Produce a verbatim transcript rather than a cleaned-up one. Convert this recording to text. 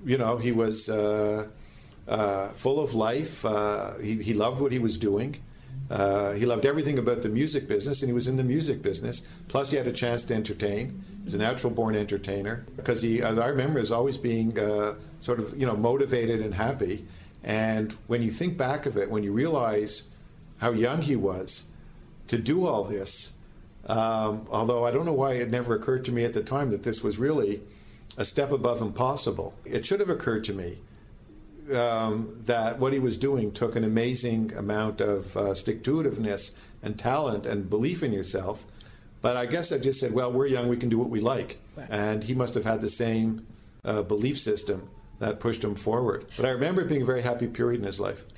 you know, he was uh, uh, full of life. Uh, he, he loved what he was doing. Uh, he loved everything about the music business, and he was in the music business. Plus, he had a chance to entertain. He's a natural-born entertainer because he, as I remember, is always being uh, sort of, you know, motivated and happy. And when you think back of it, when you realize how young he was to do all this, um, although I don't know why it never occurred to me at the time that this was really a step above impossible. It should have occurred to me um, that what he was doing took an amazing amount of uh, stick-to-itiveness and talent and belief in yourself. But I guess I just said, well, we're young, we can do what we like. Right. And he must have had the same uh, belief system that pushed him forward. But I remember it being a very happy period in his life.